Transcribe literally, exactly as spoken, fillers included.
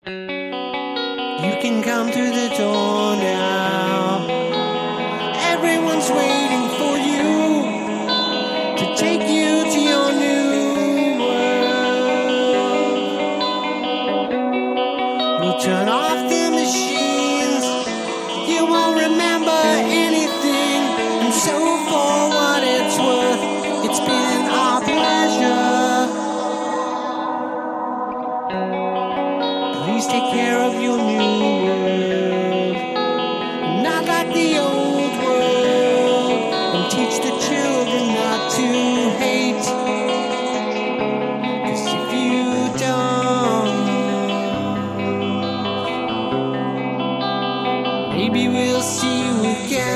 You can come through the door now. Everyone's waiting for you to take you to your new world. We'll turn off the machines. You won't remember anything. And so for what it's worth, it's been our pleasure. Please take care of your new world, not like the old world, and teach the children not to hate. 'Cause if you don't, maybe we'll see you again.